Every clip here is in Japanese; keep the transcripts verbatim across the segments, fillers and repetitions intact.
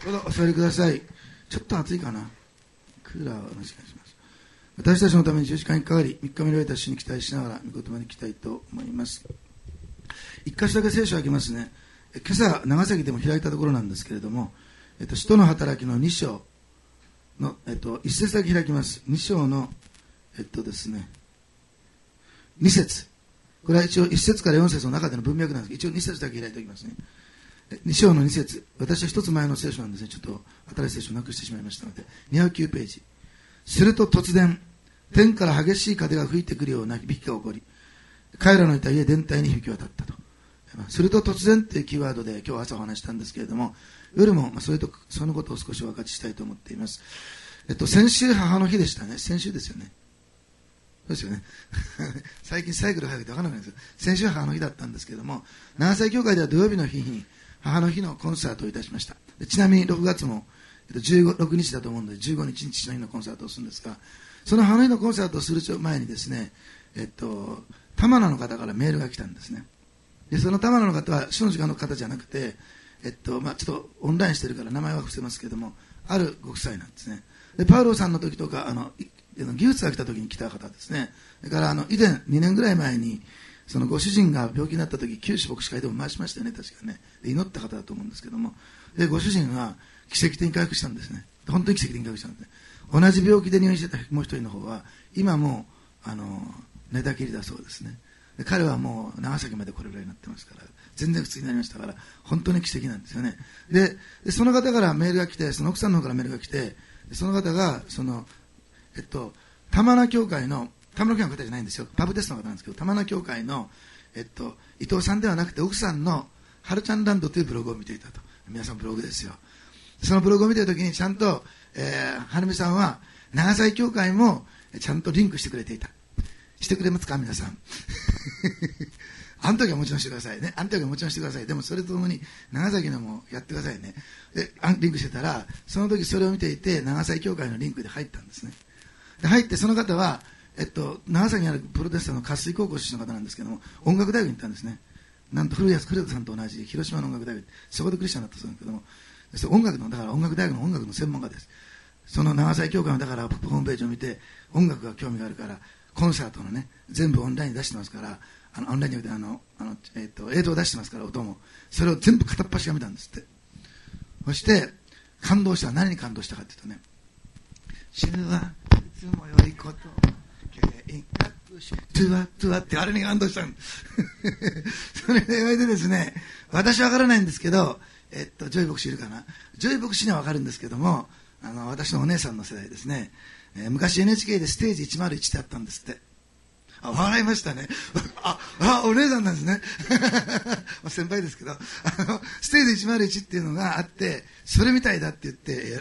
どうぞお座りください。ちょっと暑いかな。クーラーをお願いします。私たちのためにじゅうじかんにかかり、みっかめに終えた主に期待しながら御言葉に行きたいと思います。一箇所だけ聖書を開けますね。今朝長崎でも開いたところなんですけれども、えっと、使徒の働きのに章の、えっと、一節だけ開きます。に章のえっとですねに節、これは一応いち節からよん節の中での文脈なんですけど、一応に節だけ開いておきますね。に章のに節、私は一つ前の聖書なんですね。ちょっと新しい聖書をなくしてしまいましたので、にひゃくきゅうページ。すると突然天から激しい風が吹いてくるような響きが起こり、彼らのいた家全体に響き渡ったと。すると突然というキーワードで今日朝お話したんですけれども、夜もそれとそのことを少しお分かちしたいと思っています。えっと先週母の日でしたね。先週ですよね。そうですよね。最近サイクル早くて分からないんですよ。先週母の日だったんですけれども、長崎教会では土曜日の日に母の日のコンサートをいたしました。でちなみにろくがつもじゅうろくにちだと思うので、じゅうごにちに父の日のコンサートをするんですが、その母の日のコンサートをする前にですね、えっと玉名の方からメールが来たんですね。でその玉名の方は主の時間の方じゃなくて、えっとまあ、ちょっとオンラインしてるから名前は伏せますけれども、あるご夫妻なんですね。でパウロさんの時とか、あの技術が来た時に来た方ですね。それからあの以前にねんぐらい前にそのご主人が病気になった時、九州牧師会でも回しましたよね、確かね。で祈った方だと思うんですけども、でご主人は奇跡的に回復したんですね。本当に奇跡的に回復したんですね。同じ病気で入院してたもう一人の方は今もうあの寝たきりだそうですね。で彼はもう長崎までこれぐらいになってますから、全然普通になりましたから、本当に奇跡なんですよね。 で, でその方からメールが来て、その奥さんの方からメールが来て、その方がそのえっと玉名教会の玉名教会の方じゃないんですよ、パブテストの方なんですけど、玉名教会の、えっと、伊藤さんではなくて奥さんのはるちゃんランドというブログを見ていたと。皆さんブログですよ。そのブログを見ているときにちゃんと、えー、はるみさんは長崎教会もちゃんとリンクしてくれていた。してくれますか皆さん。あの時はもちろんしてくださいね。あの時はもちろんしてください。でもそれとともに長崎のもやってくださいね。でリンクしてたら、その時それを見ていて長崎教会のリンクで入ったんですね。で入って、その方は、えっと、長崎にあるプロテスタントの渇水高校出身の方なんですけども、音楽大学に行ったんですね。なんと古谷古田さんと同じ広島の音楽大学、そこでクリスチャンだったそうなんですけども、そ音楽のだから音楽大学の音楽の専門家です。その長崎教会のだからホームページを見て、音楽が興味があるからコンサートのね全部オンラインで出してますから、あのオンラインであのあの、えー、と映像を出してますから、音もそれを全部片っ端が見たんですって。そして感動した。何に感動したかというとね、主はいつも良いこと計画しトゥワトゥワってあれに感動したんそれで言われてですね、私は分からないんですけど、えっとジョイ牧師いるかな、ジョイ牧師には分かるんですけども、あの私のお姉さんの世代ですね、えー、昔 エヌエイチケー でステージいちまるいちってあったんですって。あ、笑いましたね。ああ、お姉さんなんですね先輩ですけど、あのステージいちまるいちっていうのがあって、それみたいだって言って、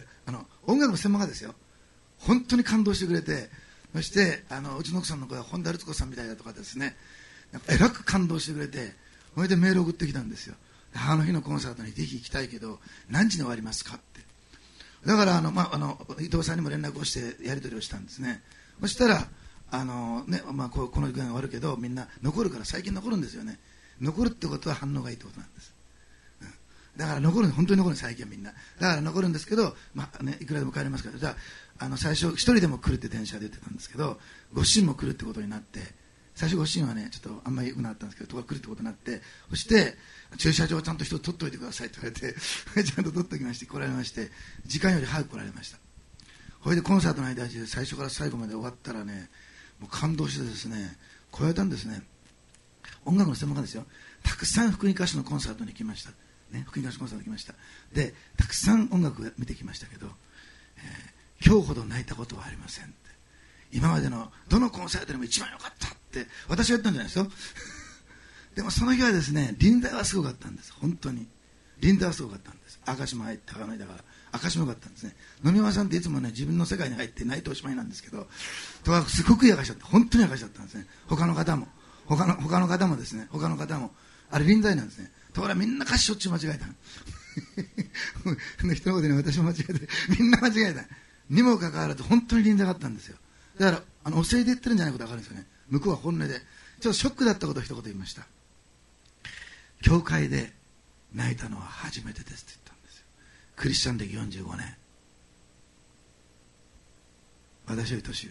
あの音楽の専門家ですよ。本当に感動してくれて、そしてあのうちの奥さんの子は本田律子さんみたいだとかですね、なんかえらく感動してくれて、それでメールを送ってきたんですよ。母の日のコンサートにぜひ行きたいけど何時に終わりますかって。だからあの、まあ、あの伊藤さんにも連絡をしてやり取りをしたんですね。そしたらあの、ねまあ、こ, この時間が終わるけどみんな残るから、最近残るんですよね。残るってことは反応がいいってことなんです、うん、だから残る、本当に残る、最近はみんなだから残るんですけど、まあね、いくらでも帰れますから、じゃあ、あの最初一人でも来るって電車で言ってたんですけど、ご主人も来るってことになって、最初ご主人はねちょっとあんまり良くなかったんですけど、とか来るってことになって、そして駐車場をちゃんと人を取っておいてくださいって言われてちゃんと取っておきまして来られまして、時間より早く来られました。それでコンサートの間中最初から最後まで終わったらね、もう感動してですね、こう言われたんですね。音楽の専門家ですよ。たくさん福音歌手のコンサートに来ました、ね、福音歌手コンサートに来ました。でたくさん音楽を見てきましたけど、えー、今日ほど泣いたことはありませんって。今までのどのコンサートでも一番良かったって私が言ったんじゃないですよでもその日はですね、臨在はすごかったんです。本当に臨在はすごかったんです。明石も入って高野だから明石も良かったんですね。野見山さんっていつもね自分の世界に入って泣いておしまいなんですけど、とはすごく明石だった。本当に明石だったんですね。他の方も他の他の方もですね、他の方もあれ臨在なんですね。ところがみんな歌詞しょっちゅう間違えた人のことに私も間違えてみんな間違えたにもかかわらず本当に臨在があったんですよ。だからあのお世辞で言ってるんじゃないことが分かるんですよね。向こうは本音で。ちょっとショックだったことを一言言いました。教会で泣いたのは初めてですって言ったんですよ。 クリスチャン歴よんじゅうごねん、私より年上。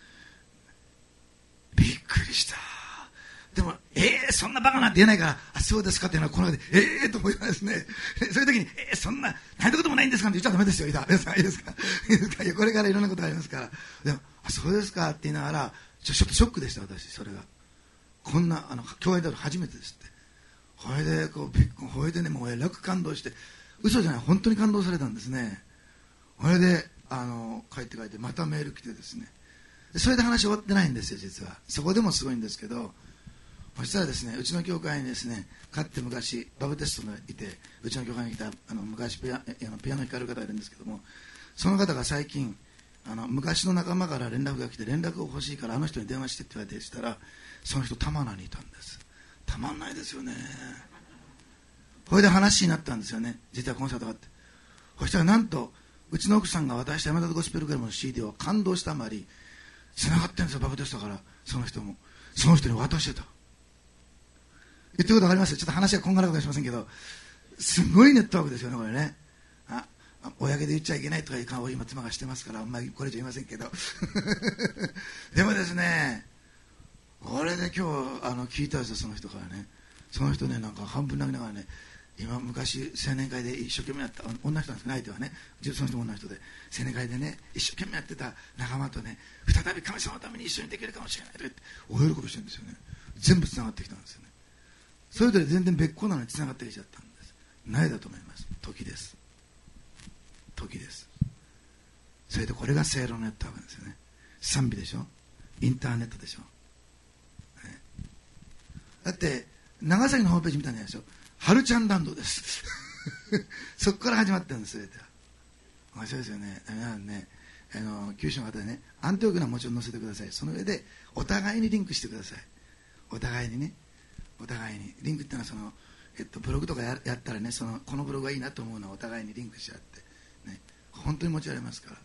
びっくりした。でも、えー、そんなバカなんて言えないから、あ、そうですかっていうのはこの中で、えーと思いますね。そういう時に、えー、そんな、なんてこともないんですかって言っちゃダメですよ。いいですかいいですかいいですかいや、これからいろんなことがありますから。でも、あ、そうですかって言いながら、ちょちょっとショックでした、私、それが。こんな、あの、教会だと初めてですって。ほいで、こう、びっくり、ほいでね、もうえらく感動して、嘘じゃない、本当に感動されたんですね。ほいで、あの、帰って帰って、またメール来てですね。それで話終わってないんですよ、実は。そこでもすごいんですけど、そしたらですね、うちの教会にですね、かって昔バブテストがいて、うちの教会に来たあの昔ピアあのピアノ弾かれる方がいるんですけども、その方が最近あの昔の仲間から連絡が来て、連絡が欲しいからあの人に電話してって言われてしたら、その人玉名にいたんです。たまんないですよね。これで話になったんですよね、実はコンサートがあって。そしたらなんとうちの奥さんが渡した山田ゴスペルグラムの シーディー を感動したあまりつながってるんですよ、バブテストから。その人もその人に渡してた。言ってることわかりますよ。ちょっと話はこんがらがりしませんけど、すごいネットワークですよね、これね。あ、公で言っちゃいけないとかいう顔を今妻がしてますから、あんまりこれ以上言いませんけど。でもですね、これで今日あの聞いたんですよ、その人からね。その人ね、なんか半分投げながらね、今昔青年会で一生懸命やった女の人なんですけど、相手はね、その人も女の人で青年会でね、一生懸命やってた仲間とね、再び神様のために一緒にできるかもしれないと言ってお喜びしてるんですよね。全部つながってきたんですよね。それぞれ全然別個なのにつながってきちゃったんです。何だと思います？時です。時です。それでこれが聖霊のネットワークですよね。賛美でしょ、インターネットでしょ、ね、だって長崎のホームページ見たんじゃないですよ、はるちゃんランドですそこから始まってるんです。それで面白いですよね。皆さんね、あの九州の方でね、アンテオクナはもちろん載せてください。その上でお互いにリンクしてください。お互いにね、お互いにリンクってのはその、えっと、ブログとか や, やったらね、そのこのブログがいいなと思うのはお互いにリンクし合って、ね、本当に持ち上げますから。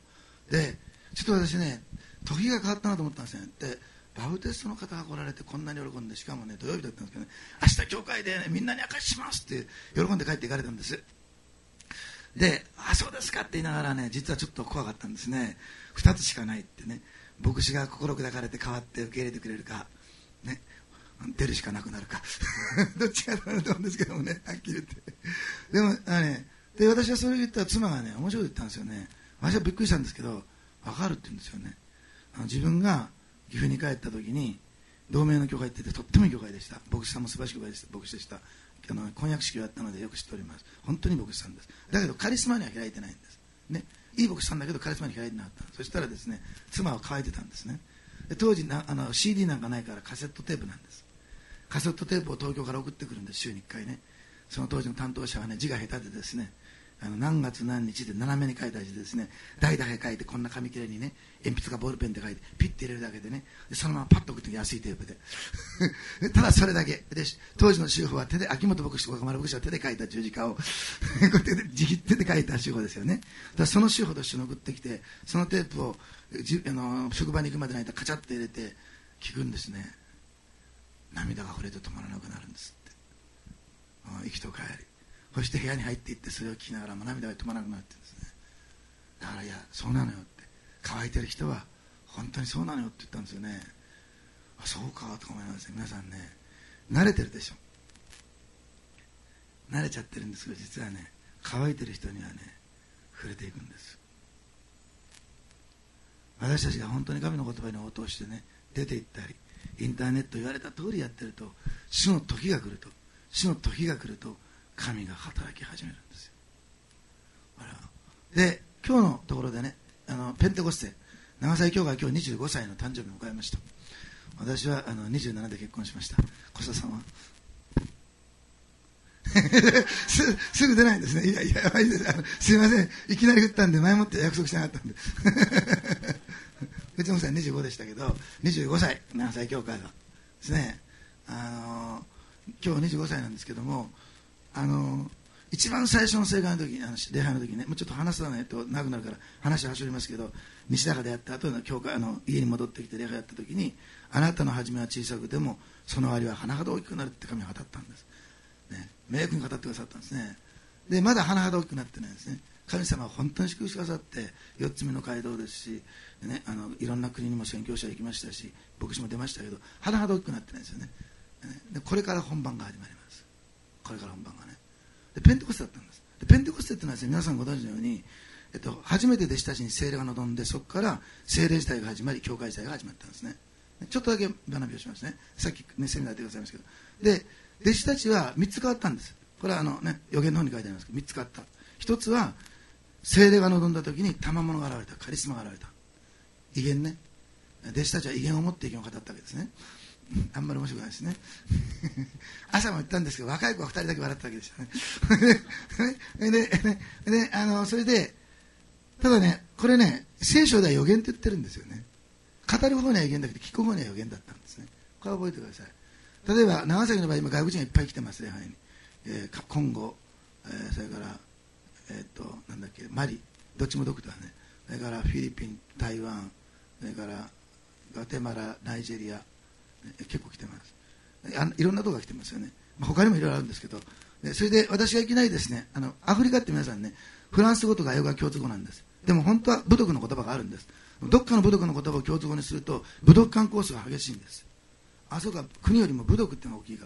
でちょっと私ね、時が変わったなと思ったんですね。でバブテストの方が来られてこんなに喜んで、しかもね土曜日だったんですけどね、明日教会で、ね、みんなに証ししますって喜んで帰っていかれたんです。で、あ、そうですかって言いながらね、実はちょっと怖かったんですね。ふたつしかないってね、牧師が心砕かれて代わって受け入れてくれるか、ね、出るしかなくなるかどっちかだと思うんですけどもね、はっきり言ってでもあ、ね、で私はそれを言ったら妻がね、面白いこと言ったんですよね。私はびっくりしたんですけど、分かるって言うんですよね。あの自分が岐阜に帰った時に同盟の教会行ってて、とってもいい教会でした。牧師さんも素晴らしい教会でした。牧師でした。あの婚約式をやったのでよく知っております。本当に牧師さんです。だけどカリスマには開いてないんですね。いい牧師さんだけどカリスマに開いてなかった。そしたらですね、妻は乾いてたんですね。で当時なあの シーディー なんかないからカセットテープなんです。カセットテープを東京から送ってくるんです、週にいっかいね。その当時の担当者はね、字が下手でですね、あの何月何日で斜めに書いた字でですね、代だけ書いてこんな紙切れにね、鉛筆かボールペンで書いてピッて入れるだけでね、でそのままパッと送って安いテープでただそれだけで、当時の主婦は手で、秋元牧師とか丸牧師は手で書いた十字架をこうやって自手で書いた主婦ですよね。だからその主婦と一緒に送ってきて、そのテープをじあの職場に行くまでの間カチャッと入れて聞くんですね。涙が溢れて止まらなくなるんですって。息と帰り、そして部屋に入っていってそれを聞きながらも涙が止まらなくなってですね。だから、いやそうなのよって、乾いてる人は本当にそうなのよって言ったんですよね。あ、そうかとか思いますね。皆さんね、慣れてるでしょ、慣れちゃってるんですけど、実はね、乾いてる人にはね触れていくんです。私たちが本当に神の言葉に応答してね、出ていったりインターネット言われた通りやってると、主の時が来ると主の時が来ると神が働き始めるんですよ。あらで今日のところでね、あのペンテコステ長崎教会、今日にじゅうごさいの誕生日を迎えました。私はあのにじゅうななで結婚しました。小田さんはす, すぐ出ないんですね。いやいや、あのすいません、いきなり振ったんで前もって約束しなかったんでうちの奥さんにじゅうごでしたけど、にじゅうごさい長崎教会はですね、あの今日にじゅうごさいなんですけども、あの一番最初の聖会の時、あの礼拝の時ね、もうちょっと話さないと長くなるから話は走りますけど、西高でやった後の教会、あの家に戻ってきて礼拝やった時に、あなたの初めは小さくてもその終わりは甚だ大きくなるって神が語ったんです、ね、明確に語ってくださったんですね。でまだ甚だ大きくなってないですね。 神様は本当に祝福してくださってよっつめの街道ですし、ね、あのいろんな国にも宣教者行きましたし、牧師も出ましたけど、はなはだ大きくなってないですよね。でこれから本番が始まります。これから本番がね。でペンテコステだったんです。でペンテコステっていうのはですね、皆さんご存知のように、えっと、初めて弟子たちに聖霊が臨んで、そこから聖霊時代が始まり、教会時代が始まったんですね。ちょっとだけ学びをしますね。さっき、ね、セミナーでございましたけど、で弟子たちはみっつ変わったんです。これはあの、ね、予言の方に書いてありますけど、みっつ変わった。ひとつは聖霊が臨んだ時に賜物が現れた、カリスマが現れた、威厳ね。弟子たちは威厳を持って威厳を語ったわけですね。あんまり面白くないですね。朝も言ったんですけど、若い子はふたりだけ笑ったわけでしたね。ででであのそれで、ただね、これね、聖書では予言って言ってるんですよね。語る方には予言だけど、聞く方には予言だったんですね。これは覚えてください。例えば長崎の場合、今外国人がいっぱい来てますね、はい、えー、コンゴ、えー、それから、えー、っとなんだっけ、マリ、どっちもドクターね。それからフィリピン、台湾、それからガテマラ、ナイジェリア、結構来てます。あいろんなところが来てますよね。まあ、他にもいろいろあるんですけど、でそれで私がいきなりですね、あのアフリカって皆さんね、フランス語とか英語が共通語なんです。でも本当は部族の言葉があるんです。どっかの部族の言葉を共通語にすると部族間コースが激しいんです。あそこは国よりも部族っていうのが大きいから、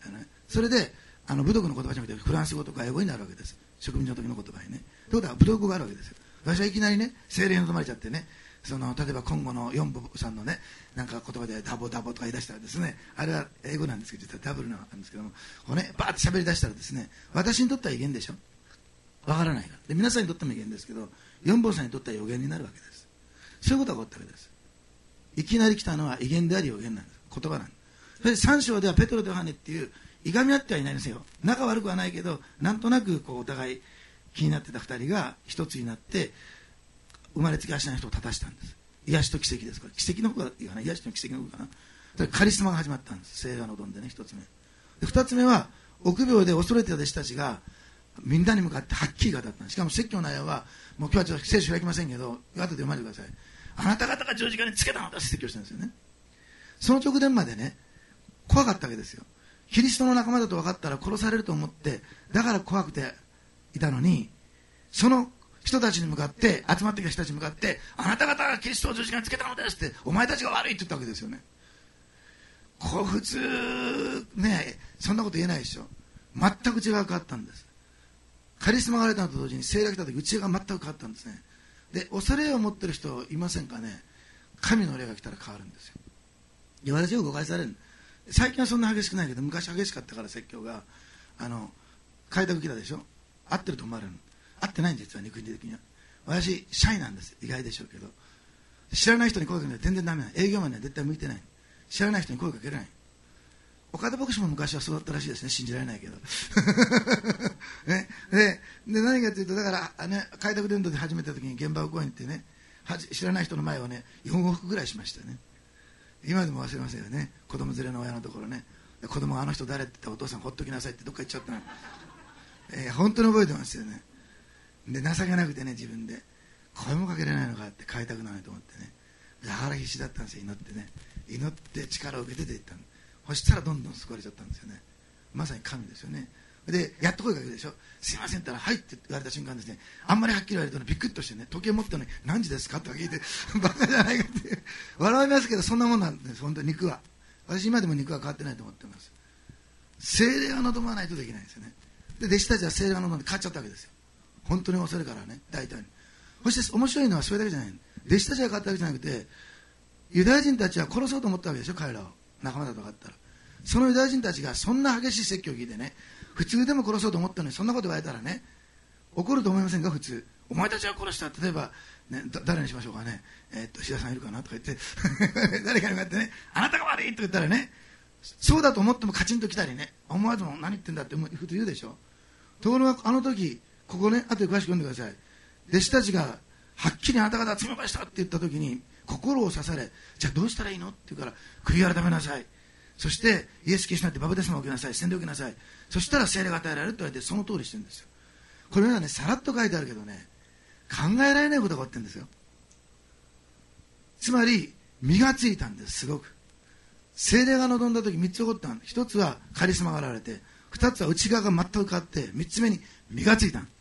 ね、それであの部族の言葉じゃなくてフランス語とか英語になるわけです。植民地の時の言葉にね。ということは部族語があるわけですよ。私はいきなりね、精霊に飲まれちゃってね、その例えば今後の四部さんのね、なんか言葉でダボダボとか言い出したらですね、あれは英語なんですけど、実はダブルなんですけども、こうね、バーッと喋り出したらですね、私にとっては威厳でしょ、わからないから。で皆さんにとっても威厳ですけど、四本さんにとっては予言になるわけです。そういうことが起こったわけです。いきなり来たのは威厳であり予言なんです。言葉なんです。それでさん章ではペトロとヨハネっていういがみ合ってはいないんですよ。仲悪くはないけど、なんとなくこうお互い気になってたふたりが一つになって生まれつき足ない人を立たしたんです。癒しと奇跡ですから、奇跡の方がいいかな、癒しと奇跡の方かな。それカリスマが始まったんです。聖霊が臨んでね、一つ目で、二つ目は臆病で恐れてた弟子たちがみんなに向かってはっきり語ったんです。しかも説教の内容は、もう今日はちょっと聖書開きませんけど、後で読まれてください。あなた方が十字架につけたのだって説教したんですよね。その直前までね、怖かったわけですよ。キリストの仲間だと分かったら殺されると思って、だから怖くていたのに、その人たちに向かって、集まってきた人たちに向かって、あなた方がキリストを十字架につけたのですって、お前たちが悪いって言ったわけですよね。こう普通ね、そんなこと言えないでしょ。全く内側が変わったんです。カリスマが現れたのと同時に聖霊が来た時、内側が全く変わったんですね。で、恐れを持ってる人いませんかね。神の霊が来たら変わるんですよ。で、私よく誤解される。最近はそんな激しくないけど、昔激しかったから説教が、あの開拓来たでしょ。合ってると思われる。合ってないんです、実は肉体的には。私シャイなんです。意外でしょうけど、知らない人に声かけないと全然ダメない。営業マンには絶対向いてない。知らない人に声かけれない。岡田牧師も昔はそうだったらしいですね。信じられないけど、ね、で, で何かというと、だから、ね、開拓伝道で始めた時に現場を公園ってね、知らない人の前をねよん往復ぐらいしましたね。今でも忘れませんよね。子供連れの親のところね、子供があの人誰って言ったら、お父さんほっときなさいってどっか行っちゃったの、えー、本当に覚えてますよね。で情けなくてね、自分で声もかけれないのかって開拓なのにと思ってね、だから必死だったんですよ。祈ってね、祈って力を受けてていったの。そしたらどんどん救われちゃったんですよね。まさに神ですよね。でやっと声かけるでしょ。すいませんって言ったら、はいって言われた瞬間ですね、あんまりはっきり言われると、ね、びっくりとしてね、時計持ってるのに何時ですかって聞いてバカじゃないかって笑いますけど、そんなもんなんです。本当に肉は、私今でも肉は変わってないと思ってます。聖霊が望まないとできないんですよね。で弟子たちは聖霊が望んで変わっちゃったわけですよ。本当に恐れからね、大体に。そして面白いのはそれだけじゃない。弟子たちが変わったわけじゃなくて、ユダヤ人たちは殺そうと思ったわけでしょ、彼らを。仲間だと分かったら。そのユダヤ人たちがそんな激しい説教を聞いてね、普通でも殺そうと思ったのにそんなこと言われたらね、怒ると思いませんか。普通、お前たちは殺した。例えば、ね、誰にしましょうかね、えー、っと志田さんいるかなとか言って誰かに向かってね、あなたが悪いと言ったらね、そうだと思ってもカチンと来たりね、思わずも何言ってんだって普通言うでしょ。ところがあの時、ここね、後で詳しく読んでください。弟子たちがはっきりあなた方は罪を犯したって言った時に心を刺され、じゃあどうしたらいいのって言うから、悔い改めなさい、そしてイエス・キリストになってバプテスマを受けなさい、洗礼を受けなさい、そしたら聖霊が与えられると言われて、その通りしてるんですよ。これはね、さらっと書いてあるけどね、考えられないことが起こってるんですよ。つまり身がついたんです。すごく聖霊が臨んだ時みっつ起こったの。ひとつはカリスマが現れて、ふたつは内側が全く変わって、みっつめに身がついた。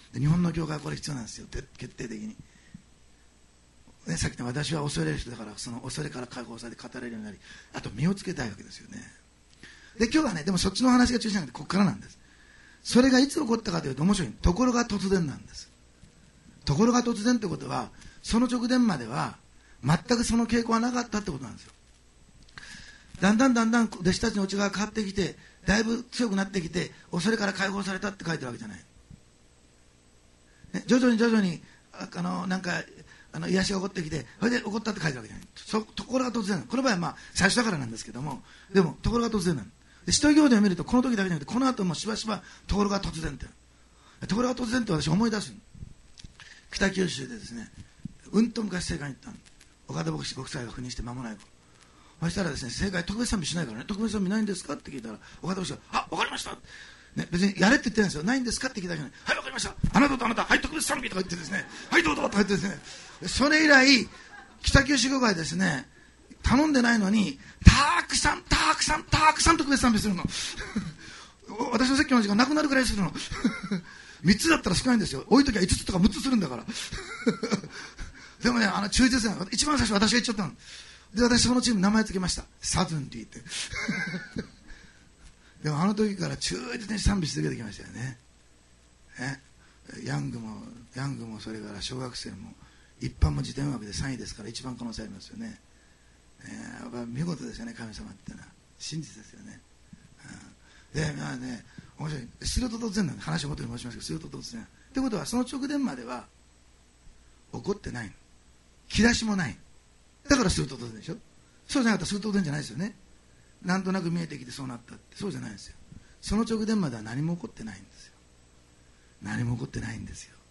で日本の教会はこれ必要なんですよ、決定的に、ね、さっきの私は恐れる人だから、その恐れから解放されて語れるようになり、あと身をつけたいわけですよね。で今日はね、でもそっちの話が中心じゃなくてここからなんです。それがいつ起こったかというと面白い。ところが突然なんです。ところが突然ということは、その直前までは全くその傾向はなかったってことなんですよ。だんだんだんだん弟子たちの内側が変わってきて、だいぶ強くなってきて、恐れから解放されたって書いてるわけじゃない、ね、徐々に徐々にあのなんかあの癒しが起こってきて、それで起こったって書いてるわけじゃない。そところが突然、この場合はまあ最初だからなんですけども、でもところが突然なの。で使徒行伝を見るとこの時だけじゃなくて、この後もしばしばところが突然って、ところが突然って私思い出す。北九州でですね、うんと昔聖会に行ったの。岡田牧師ご夫妻が赴任して間もない頃、そしたらですね、聖会特別賛美しないからね、特別賛美ないんですかって聞いたら、岡田牧師が、あ、わかりました、ね、別にやれって言ってないんですよ。ないんですかって聞いたら、はい、わかりました、あなたとあなた、はい、特別賛美とか言ってですね、はいどうぞとか言ってですね、それ以来北九州教会ですね、頼んでないのにたくさんたくさんたくさん特別賛美するの私の説教の時間なくなるぐらいするのみっつだったら少ないんですよ。多い時はいつつとかむっつするんだからでもね、あの忠実なの、一番最初私が言っちゃったので、私そのチーム名前つけました、サズンティってでもあの時から忠実に賛美し続けてきましたよね。ね、ヤングもヤングもそれから小学生も一般も辞典枠でさんいですから、一番可能性ありますよね。えー、見事ですよね、神様ってのは真実ですよね。うん、でまあね、面白い、すると突然なんで、話を元に戻しますけど、すると突然ってことは、その直前までは起こってないの、気出しもない、だからすると突然でしょ。そうじゃなかったらすると突然じゃないですよね。なんとなく見えてきてそうなったって、そうじゃないんですよ。その直前までは何も起こってないんですよ。何も起こってないんですよ。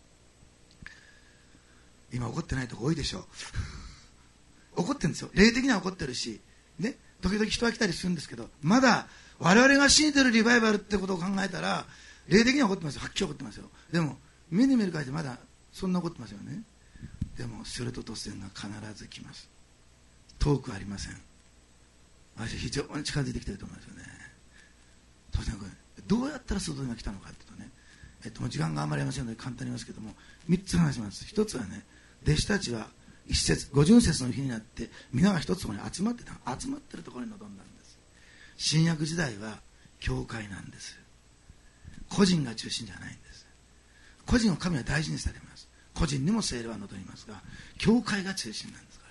今起こってないとこ多いでしょ起こってるんですよ。霊的には起こってるし、ね、時々人は来たりするんですけど、まだ我々が信じてるリバイバルってことを考えたら、霊的には起こってますよ。はっきり起こってますよ。でも目に見る限りまだそんな起こってますよね。でもすると突然が必ず来ます。遠くありません。私非常に近づいてきてると思いますよね。突然これどうやったら外が来たのかっていうとね、えっと、もう時間があんまりありませんので簡単に言いますけども、みっつ話します。ひとつはね、弟子たちは一節五巡節の日になって皆が一つここに集まってた、集まってるところに臨んだんです。新約時代は教会なんです。個人が中心じゃないんです。個人を神は大事にされます。個人にも聖霊は望みますが、教会が中心なんですから、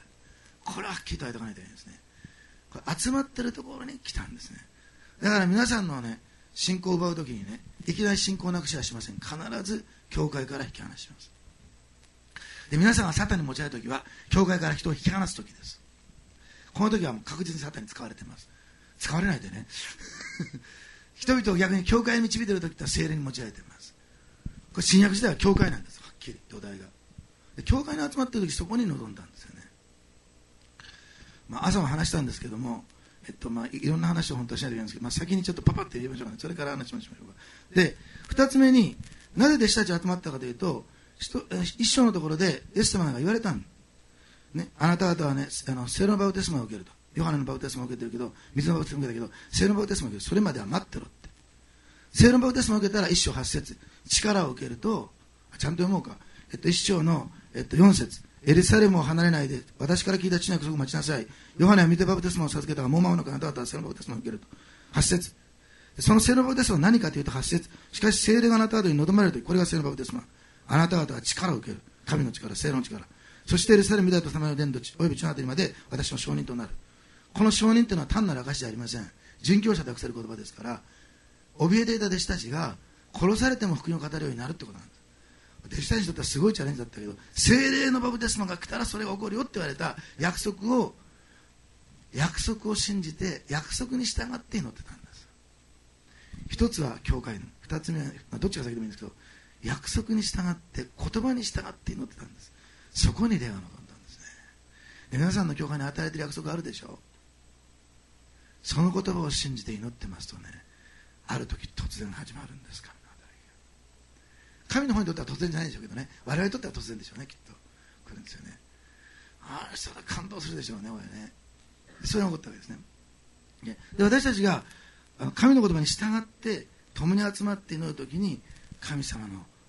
これははっきりと言っておかないといけないですね。これ集まってるところに来たんですね。だから皆さんのね、信仰を奪うときにね、いきなり信仰をなくしはしません。必ず教会から引き離します。で、皆さんがサタンに持ち上げるときは教会から人を引き離すときです。この時はもう確実にサタンに使われています。使われないでね人々を逆に教会に導いているときは聖霊に持ち上げています。これ新約時代は教会なんです。はっきり土台がで、教会に集まっているときそこに臨んだんですよね。まあ、朝も話したんですけども、えっとまあ、いろんな話を本当はしないといけないんですけど、まあ、先にちょっとパパって言いましょうかね。それから話しましょうか。で、二つ目になぜ弟子たちが集まったかというと、一章のところでイエス様が言われたん、ね、あなた方はね、あの聖霊のバプテスマを受けると。ヨハネのバプテスマを受けてるけど、水のバプテスマを受けたけど、聖霊のバプテスマを受ける。それまでは待ってろって。聖霊のバプテスマを受けたら一章八節、力を受けると、ちゃんと読もうか。えっと、一章の、えっと、四節、エルサレムを離れないで、私から聞いた地の約束を待ちなさい。ヨハネは御手バプテスマを授けたが、もう間もなくあなた方は聖霊のバプテスマを受けると。八節。その聖霊のバプテスマは何かというと八節。しかし聖霊があなた方に望まれるとき、これが聖霊のバプテスマ。あなた方は力を受ける。神の力、聖霊の力。そしてエルサレムでとための伝道地、および地のあたりまで私の証人となる。この証人というのは単なる証ではありません。殉教者と訳せる言葉ですから、怯えていた弟子たちが殺されても福音を語るようになるってことなんです。弟子たちにとってはすごいチャレンジだったけど、聖霊のバプテスマが来たらそれが起こるよって言われた約束を約束を信じて約束に従って祈ってたんです。一つは教会の、二つ目は、まあ、どっちが先でもいいんですけど、約束に従って言葉に従って祈ってたんです。そこに霊が望んだんですね。で、皆さんの教会に与えている約束あるでしょう。その言葉を信じて祈ってますとね、ある時突然始まるんですから。神の方にとっては突然じゃないでしょうけどね、我々にとっては突然でしょうね、きっと来るんですよね。ああ、人は感動するでしょうね、これね。それが起こったわけですね。で、私たちが神の言葉に従って共に集まって祈るときに、神様の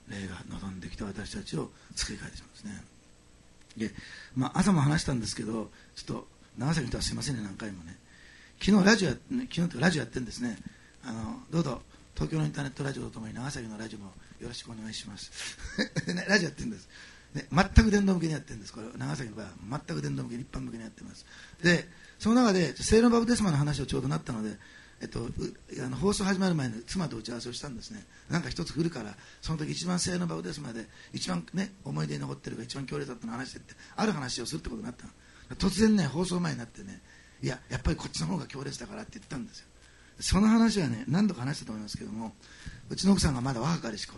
霊が望んできて私たちを救い変えてしまうんですね。で、まあ、朝も話したんですけど、ちょっと長崎の人はすいませんね、何回もね。昨日ラジオや昨日とかラジオやってるんですね。あのどうぞ東京のインターネットラジオとともに長崎のラジオもよろしくお願いします、ね、ラジオやってるんです、ね、全く伝道向けにやってるんです。これ長崎の場合は全く伝道向けに一般向けにやってます。でその中で聖霊のバプテスマの話をちょうどなったので、えっと、あの放送始まる前に妻と打ち合わせをしたんですね。なんか一つ振るからその時一番聖霊のバプテスマで一番、ね、思い出に残ってるか一番強烈だったの話でってある話をするってことになったの。突然ね放送前になってね、いややっぱりこっちの方が強烈だからって言ったんですよ。その話はね何度か話したと思いますけども、うちの奥さんがまだ若かりし頃、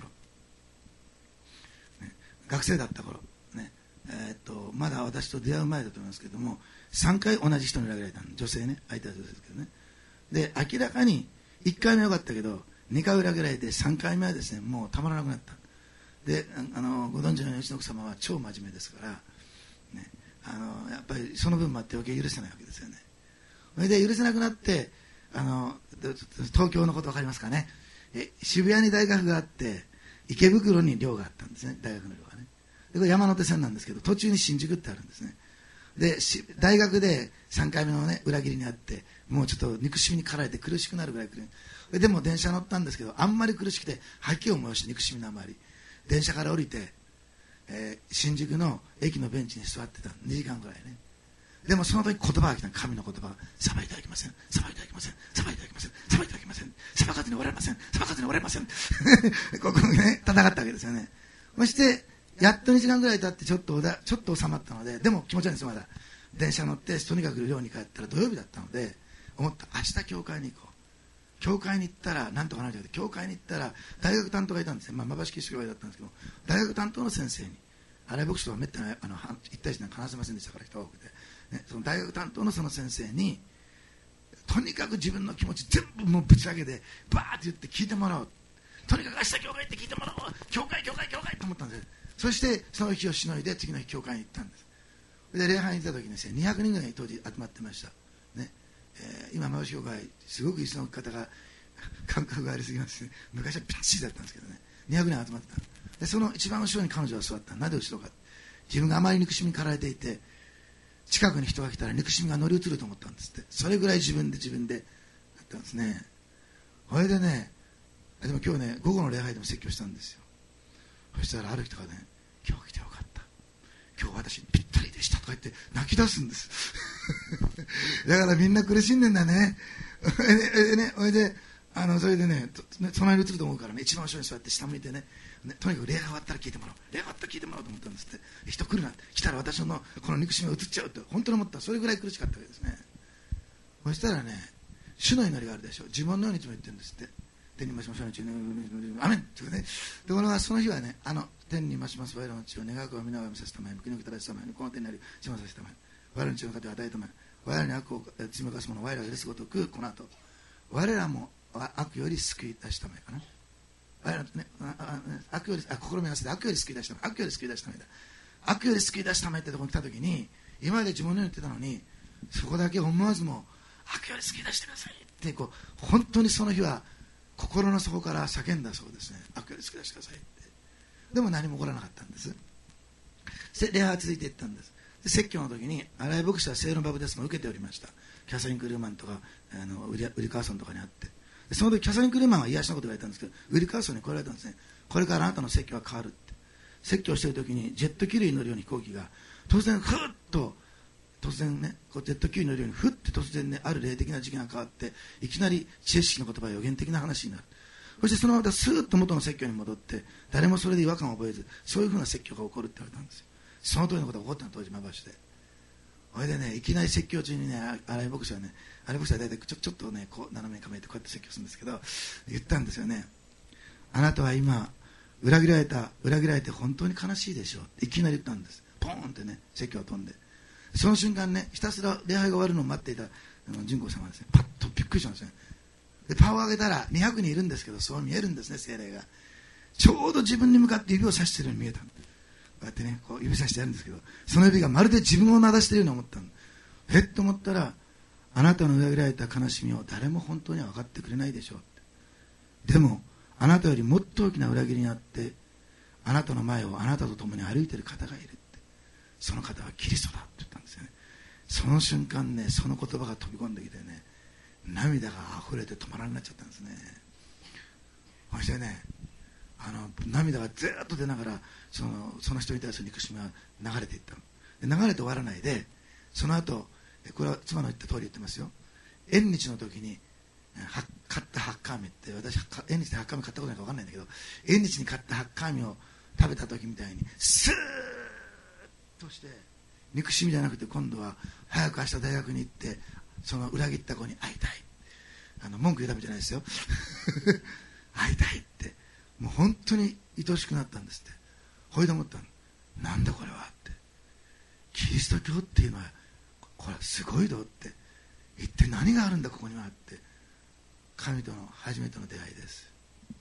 ね、学生だった頃、ねえー、っとまだ私と出会う前だと思いますけども、さんかい同じ人に裏切られたの。女性ね、相手は女性ですけどね。で明らかにいっかいめは良かったけどにかい裏切られてさんかいめはですねもうたまらなくなった。であのご存知のようにうちの奥様は超真面目ですから、ね、あのやっぱりその分もあって余計許せないわけですよね。それで許せなくなってあの東京のこと分かりますかね。え渋谷に大学があって池袋に寮があったんですね、大学の寮がね。でこれ山手線なんですけど途中に新宿ってあるんですね。で大学でさんかいめの、ね、裏切りにあってもうちょっと憎しみに駆られて苦しくなるぐらい苦しい。でも電車乗ったんですけどあんまり苦しくて吐きを催して憎しみのあまり電車から降りて、えー、新宿の駅のベンチに座ってたにじかんぐらいね。でもその時言葉が来た。神の言葉が裁いていただきません、裁いていただきません、裁いていただきません、裁いていただきません、裁かずにおられません、裁かずにおられませんここね戦ったわけですよね。そしてやっとにじかんぐらい経ってちょっとだちょっと収まったので、でも気持ち悪いんですよ。まだ電車乗ってとにかく寮に帰ったら土曜日だったので思った。明日教会に行こう。教会に行ったらなんとかなるじゃなくて、教会に行ったら大学担当がいたんですね。まあまばしき教会だったんですけど、大学担当の先生に荒井牧師とはめったにあの一対一なんか話せませんでしたから人が多くて、ね、その大学担当のその先生にとにかく自分の気持ち全部もうぶち上げてバーって言って聞いてもらおう。とにかく明日教会って聞いてもらおう。教会教会教会と思ったんです。そしてその日をしのいで次の日教会に行ったんです。で礼拝に行った時にですねにひゃくにんぐらい当時集まってました、ねえー、今まばし教会すごく椅子の方が感覚がありすぎますね。昔はピッチリだったんですけどねにひゃくにん集まってた。でその一番後ろに彼女が座った。なぜ後ろか、自分があまり憎しみに駆られていて近くに人が来たら憎しみが乗り移ると思ったんですって。それぐらい自分で自分でだったんですね。それでね、でも今日ね午後の礼拝でも説教したんですよ。そしたらある人がね、今日来てよかった、今日私ぴったりでしたとか言って泣き出すんですだからみんな苦しんでんだねえね、それであのそれでね備えに移ると思うからね、一番後ろに座って下向いて ね, ねとにかく礼が終わったら聞いてもらおう、礼が終わったら聞いてもらおうと思ったんですって。人来るな、来たら私のこの憎しみが移っちゃうって本当に思った。それぐらい苦しかったわけですね。そしたらね、主の祈りがあるでしょ。自分のようにいつも言ってるんですって。天に増します我らの地をアメンというね。でこれはその日はね、あの天に増します我らの地を願うかを皆を見させたまえ、向きのきたらしたまえ、この天にありしまさせたまえ、我らの地の糧を与えたまえ、我らに悪を積み重す者を我らが許すごとく、この後我らも悪より救い出したまえかな。我ら、ね、悪よりあ心見合わせて悪より救い出したまえ、悪より救い出したまえだ。悪より救い出したまえってところに来た時に、今まで自分のように言ってたのに、そこだけ思わずも悪より救い出してくださいってこう本当にその日は心の底から叫んだそうですね。悪より救い出してくださいって。でも何も起こらなかったんです。礼拝は続いていったんです。で説教の時に荒井牧師は聖霊のバプテスマを受けておりました。キャサリン・クルーマンとかあのウリ、ウリカーソンとかにあって、でその時キャサリン・クルーマンは癒しのことが言われたんですけど、ウリカーソンにこう言われたんですね。これからあなたの説教は変わるって。説教している時にジェット気流に乗るように飛行機が突然ふっと突然ね、こうジェット気流に乗るようにふって突然ね、ある霊的な時期が変わっていきなり知恵識の言葉や予言的な話になる。そしてそのままスーッと元の説教に戻って誰もそれで違和感を覚えず、そういうふうな説教が起こるって言われたんですよ。その通りのことが起こったの、当時まばしで。それでね、いきなり説教中にね、荒井牧師はね、荒井牧師は大体ちょ、ちょっとねこう斜めに構えてこうやって説教するんですけど、言ったんですよね。あなたは今裏切られた裏切られて本当に悲しいでしょうっていきなり言ったんです。ポーンってね、説教が飛んで、その瞬間ね、ひたすら礼拝が終わるのを待っていた純子さんはですね、パッとびっくりしたんですね。でパンを上げたらにひゃくにんいるんですけど、そう見えるんですね、精霊がちょうど自分に向かって指をさしているように見えた。こうやってね、こう指さしてやるんですけど、その指がまるで自分を撫だしているように思ったの。えっと思ったら、あなたの裏切られた悲しみを誰も本当には分かってくれないでしょうって。でもあなたよりもっと大きな裏切りにあってあなたの前をあなたと共に歩いている方がいるって、その方はキリストだって言ったんですよね。その瞬間ね、その言葉が飛び込んできてね、涙が溢れて止まらなくなっちゃったんですね。そしてね、あの涙がずっと出ながらそのその人に対する憎しみが流れていったので、流れて終わらないで、その後これは妻の言った通り言ってますよ。縁日の時には買ったハッカーミって、私縁日でハッカーミ買ったことないか分かんないんだけど、縁日に買ったハッカーミを食べた時みたいにスーッとして、憎しみじゃなくて今度は早く明日大学に行ってその裏切った子に会いたい、あの文句言うためじゃないですよ会いたいって、もう本当に愛しくなったんですって。ほいで思ったの、なんだこれはって、キリスト教っていうのはこれはすごいぞって、一体何があるんだここにはって、神との初めての出会いです。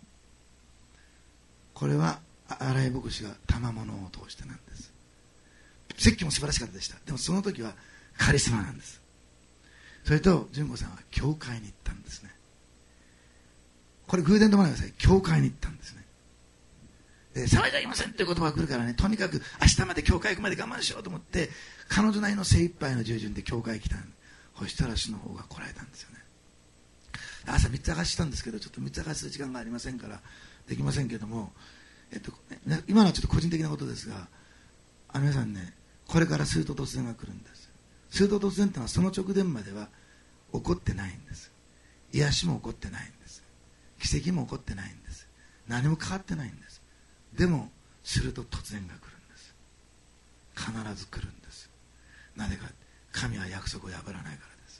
これは新井牧師が賜物を通してなんです。説教も素晴らしかったでした。でもその時はカリスマなんです。それと純子さんは教会に行ったんですね。これ偶然と思わないでください。教会に行ったんですね。で、騒いじゃいませんっていう言葉が来るからね、とにかく明日まで教会行くまで我慢しようと思って、彼女なりの精一杯の従順で教会来たんです。そしたら主の方が来られたんですよね。朝三つ明かししたんですけど、ちょっと三つ明かしする時間がありませんからできませんけども、えっと、今のはちょっと個人的なことですが、あの皆さんね、これからすると突然が来るんです。すると突然というのはその直前までは起こってないんです。癒しも起こってないんです。奇跡も起こってないんです。何も変わってないんです。でもすると突然が来るんです。必ず来るんです。なぜか、神は約束を破らないからです。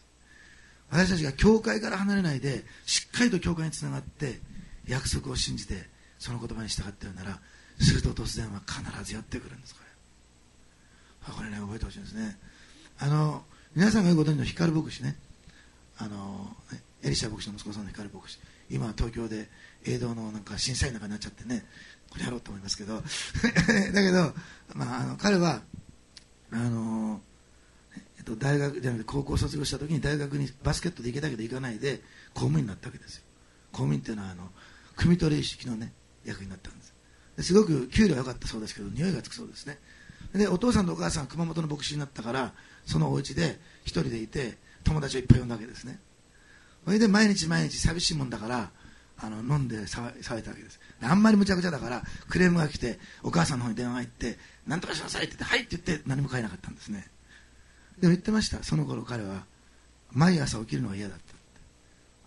私たちが教会から離れないでしっかりと教会につながって約束を信じてその言葉に従っているなら、すると突然は必ずやってくるんです。これこれね、覚えてほしいんですね。あの皆さんが言うことにの光牧師ね、あのエリシャ牧師の息子さんの光牧師、今は東京で映像のなんか審査員なんかになっちゃってね、これやろうと思いますけどだけど、まあ、あの彼はあの、えっと、大学じゃなくて高校を卒業した時に大学にバスケットで行けたけど行かないで公務員になったわけですよ。公務員っていうのはあの汲み取り式のね役になったんです。ですごく給料は良かったそうですけど匂いがつくそうですね。でお父さんとお母さんは熊本の牧師になったから、そのお家で一人でいて友達をいっぱい呼んだわけですね。それで毎日毎日寂しいもんだからあの飲んで騒いたわけです。あんまりむちゃくちゃだからクレームが来て、お母さんの方に電話が入って何とかしなさいって言って、はいって言って何も買えなかったんですね。でも言ってました。その頃彼は毎朝起きるのが嫌だった、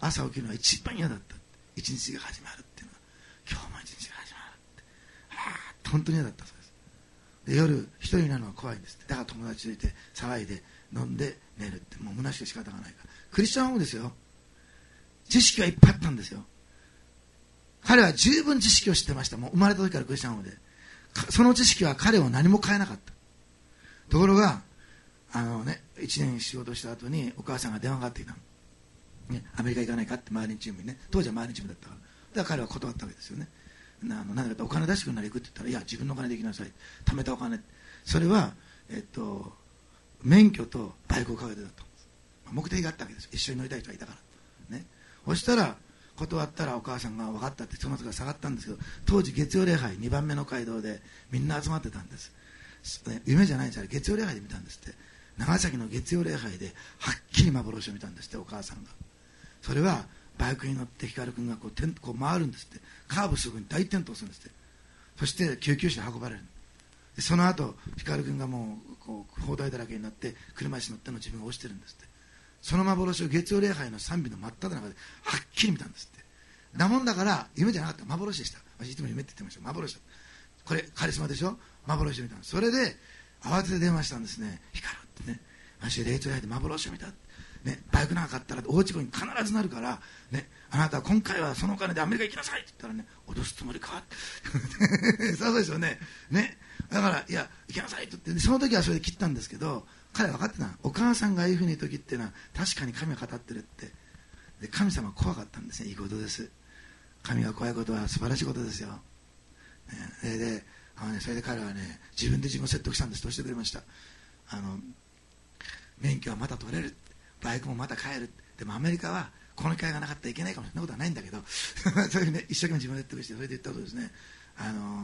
朝起きるのが一番嫌だった、一日が始まるっていうのは、今日も一日が始まるって、はあ、本当に嫌だったそうです。で夜一人になるのは怖いんですって。だから友達といて騒いで飲んで寝るって、もう虚しくて仕方がないから。クリスチャンホームですよ。知識はいっぱいあったんですよ。彼は十分知識を知ってました。もう生まれた時からクリスチャンホームで、その知識は彼を何も変えなかった。ところがあのね、いちねん仕事した後にお母さんが電話がかかってきたの、ね、アメリカ行かないかって周りのチームにね、当時は周りのチームだったから、だから彼は断ったわけですよね。なあのなんだかお金出してくるなら行くって言ったら、いや自分のお金で行きなさい、貯めたお金、それは、えっと、免許とバイクをかけてだったんです。目的があったわけです。一緒に乗りたい人がいたからね。そしたら断ったらお母さんが分かったってその人が下がったんですけど、当時月曜礼拝にばんめの街道でみんな集まってたんです、ね、夢じゃないんですよ、月曜礼拝で見たんですって。長崎の月曜礼拝ではっきり幻を見たんですって、お母さんが。それはバイクに乗って光君がこうてんこう回るんですって。カーブするときに大転倒するんですって。そして救急車で運ばれる。でその後光君がもうこう包帯だらけになって車椅子に乗っての自分が落ちてるんですって。その幻を月曜礼拝の賛美の真っ只中ではっきり見たんですって。なもんだから夢じゃなかった、幻でした。私いつも夢って言ってました。幻だった。これカリスマでしょ、幻を見たんです。それで慌てて電話したんですね。光ってね、私霊長類で幻を見た、ね、バイクなんか買ったら大事故に必ずなるから、ね、あなたは今回はそのお金でアメリカ行きなさいって言ったらね、脅すつもりかってそうですよね。ね、だからいや行きなさいって言って、その時はそれで切ったんですけど、彼は分かってた。お母さんがああいうふうに言う時っていうのは確かに神は語ってるって。で神様は怖かったんですね。いいことです。神が怖いことは素晴らしいことですよ、ね、であのね、それで彼はね、自分で自分を説得したんです。としてくれました。あの免許はまた取れる、バイクもまた買える、でもアメリカはこの機会がなかったらいけないかもしれないことはないんだけどそれで、ね、一生懸命自分で説得して、それで言ったことですね。あの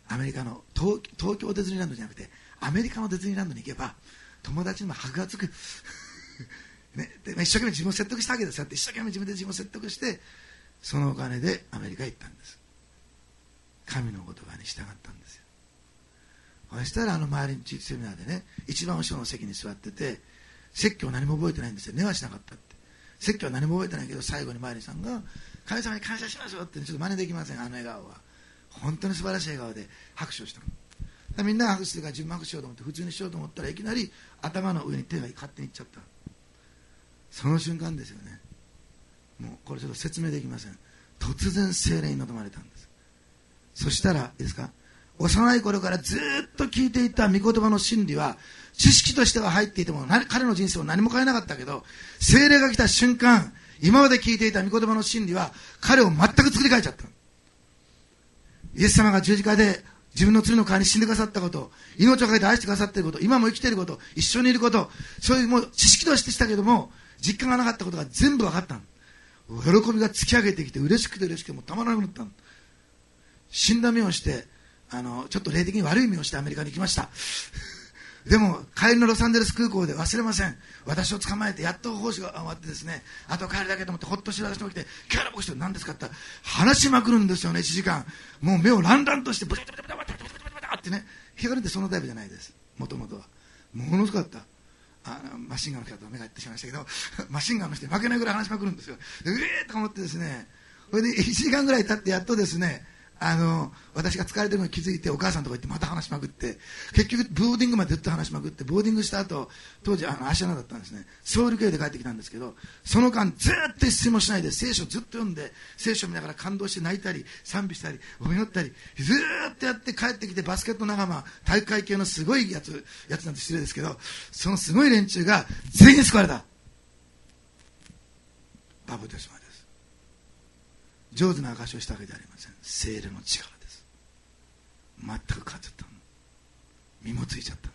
アメリカの 東, 東京ディズニーランドじゃなくてアメリカのディズニーランドに行けば友達にも箔がつく、ね、で一生懸命自分を説得したわけですよ。一生懸命自分で自分を説得してそのお金でアメリカへ行ったんです。神の言葉に従ったんですよ。そしたらあの周りの地域セミナーでね、一番後ろの席に座ってて、説教何も覚えてないんですよ。寝はしなかったって。説教は何も覚えてないけど、最後に周りさんが神様に感謝しますよってちょっと真似できません。あの笑顔は本当に素晴らしい笑顔で拍手をした。みんなが拍手するから自分も拍手しようと思って普通にしようと思ったらいきなり頭の上に手が勝手にいっちゃった。その瞬間ですよね。もうこれちょっと説明できません。突然聖霊に望まれたんです。そしたらいいですか、幼い頃からずっと聞いていた御言葉の真理は知識としては入っていても彼の人生を何も変えなかったけど、聖霊が来た瞬間、今まで聞いていた御言葉の真理は彼を全く作り変えちゃった。イエス様が十字架で自分の罪の代わりに死んでくださったこと、命をかけて愛してくださっていること、今も生きていること、一緒にいること、そういうもう知識としてしたけども実感がなかったことが全部分かった。喜びが突き上げてきて嬉しくて嬉しくてもうたまらなくなった。死んだ目をしてあのちょっと霊的に悪い目をしてアメリカに行きましたでも帰りのロサンゼルス空港で忘れません。私を捕まえてやっと奉仕が終わってですね、あと帰るだけと思ってほっとして私も来て、今日の牧師と何ですかって話しまくるんですよね。いちじかんもう目をランランとしてブタブタブタブタブタブタブタってね。ひがるってそのタイプじゃないです。もともとはものすごかった。あのマシンガンの人と目がいってしまいましたけどマシンガンの人に負けないぐらい話しまくるんですよ。うえーと思ってですね、それでいちじかんぐらい経ってやっとですね、あの私が疲れてるのに気づいてお母さんのとこ行ってまた話しまくって、結局ボーディングまでずっと話しまくって、ボーディングした後当時あの芦屋だったんですね。ソウル系で帰ってきたんですけど、その間ずっと一睡もしないで聖書をずっと読んで、聖書を見ながら感動して泣いたり賛美したり祈ったりずっとやって帰ってきて、バスケット仲間体育会系のすごいやつやつなんて失礼ですけど、そのすごい連中が全員救われた。バブテスマです。上手な証しをしたわけではありません。聖霊の力です。全く変わっちゃったの。身もついちゃったの、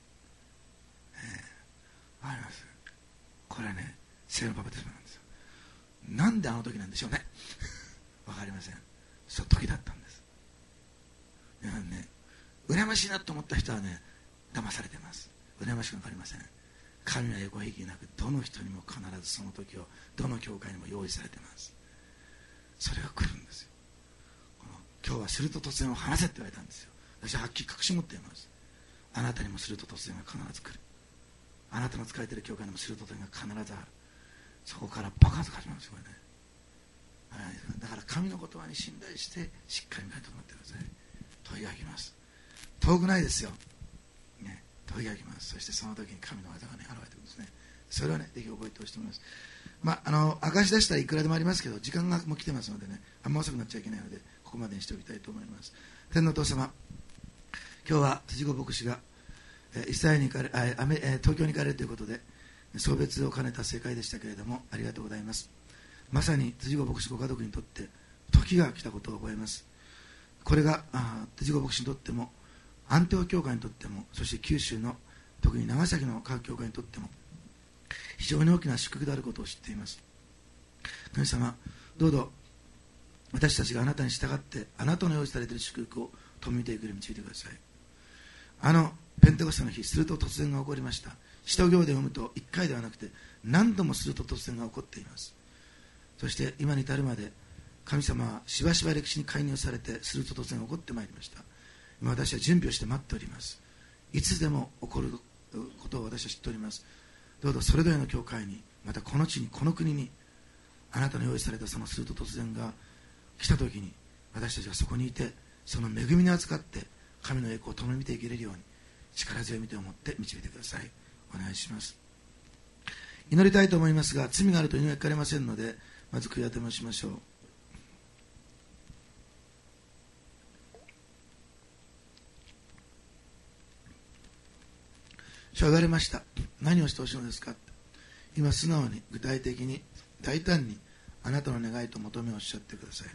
えー、あります。これはね、聖霊のバプテスマなんですよ。なんであの時なんでしょうねわかりません。そう時だったんです。皆さんね、羨ましいなと思った人はね、騙されてます。羨ましくわかりません。神は横壁なく、どの人にも必ずその時をどの教会にも用意されてます。それが来るんですよ。この今日はすると突然を話せって言われたんですよ。私ははっきり確信持っています。あなたにもすると突然が必ず来る。あなたの使えている教会にもすると突然が必ずある。そこから爆発が始まるんですよね。だから神の言葉に信頼してしっかり見ないと思ってください。問いが来ます。遠くないですよ、ね、問いが来ます。そしてその時に神の技がね現れてくるんですね。それはねぜひ覚えてほしいと思います。まあ、あの明かし出したらいくらでもありますけど、時間がもう来てますのでね、あんま遅くなっちゃいけないのでここまでにしておきたいと思います。天のお父様、今日は辻子牧師が、えー、イスラエルに行かれあアメ、えー、東京に行かれるということで送別を兼ねた正解でしたけれども、ありがとうございます。まさに辻子牧師ご家族にとって時が来たことを覚えます。これがあ辻子牧師にとっても安定教会にとっても、そして九州の特に長崎の各教会にとっても非常に大きな祝福であることを知っています。神様、どうぞ私たちがあなたに従ってあなたの用意されている祝福を止めていくように導いてください。あのペンテコステの日、すると突然が起こりました。使徒行で読むといっかいではなくて何度もすると突然が起こっています。そして今に至るまで神様はしばしば歴史に介入されて、すると突然起こってまいりました。今私は準備をして待っております。いつでも起こることを私は知っております。どうぞそれぞれの教会に、またこの地に、この国にあなたの用意されたそのすると突然が来たときに、私たちがそこにいてその恵みに扱って神の栄光を共に見ていけれるように力強い見てを持って導いてください。お願いします。祈りたいと思いますが、罪があると祈りは聞かれませんので、まず悔い改めをしましょう。主は言われました。何をしてほしいのですか。今素直に具体的に大胆にあなたの願いと求めをおっしゃってください。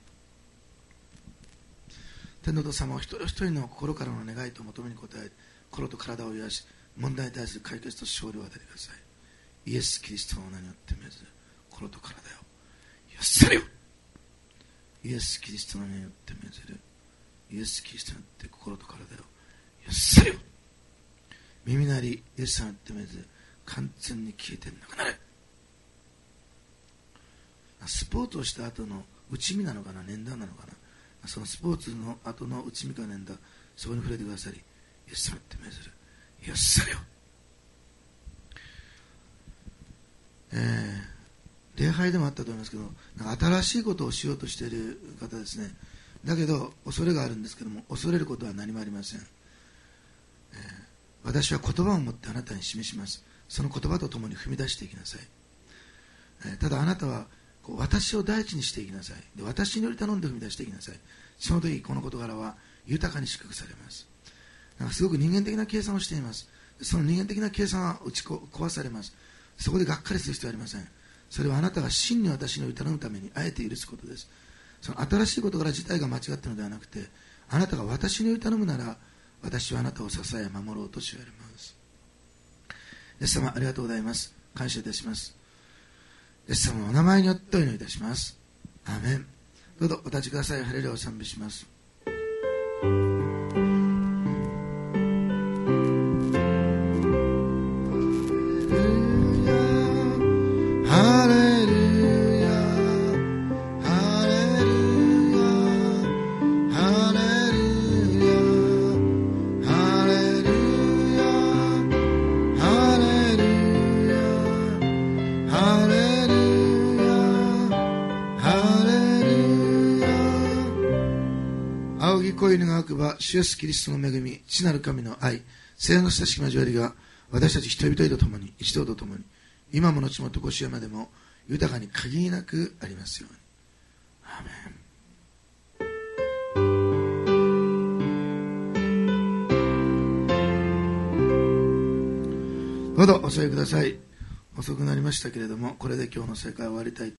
天のお父様を一人一人の心からの願いと求めに応え、心と体を癒し、問題に対する解決と勝利を与えてください。イエス・キリストの名によって命ずる。心と体を癒されよ。イエス・キリストの名によって命ずる。イイエス・キリストによって心と体を許されよ。耳鳴りイエス様によってめず完全に消えてなくなれ。スポーツをした後の内身なのかな、捻挫なのかな、そのスポーツの後の内身か捻挫、そこに触れてくださり、イエス様によってめずる許されよ。えー、礼拝でもあったと思いますけど、なんか新しいことをしようとしている方ですね。だけど恐れがあるんですけども、恐れることは何もありません。えー、私は言葉を持ってあなたに示します。その言葉とともに踏み出していきなさい。えー、ただあなたはこう私を第一にしていきなさい。で、私により頼んで踏み出していきなさい。その時この事柄は豊かに祝福されます。なんかすごく人間的な計算をしています。その人間的な計算は打ち壊されます。そこでがっかりする必要はありません。それはあなたが真に私に頼むためにあえて許すことです。その新しい事柄自体が間違っているのではなくて、あなたが私に頼むなら私はあなたを支え守ろうとし言われます。イエス様ありがとうございます。感謝いたします。イエス様のお名前によってお祈りいたします。アーメン。どうぞお立ちください。ハレルヤを賛美します。恋の学ば主イエスキリストの恵み、父なる神の愛、聖の親しき交わりが私たち一人一人と共に、一同と共に、今も後もとこしえまでも豊かに限りなくありますように。アーメン。どうぞお座りください。遅くなりましたけれども、これで今日の聖会を終わりたい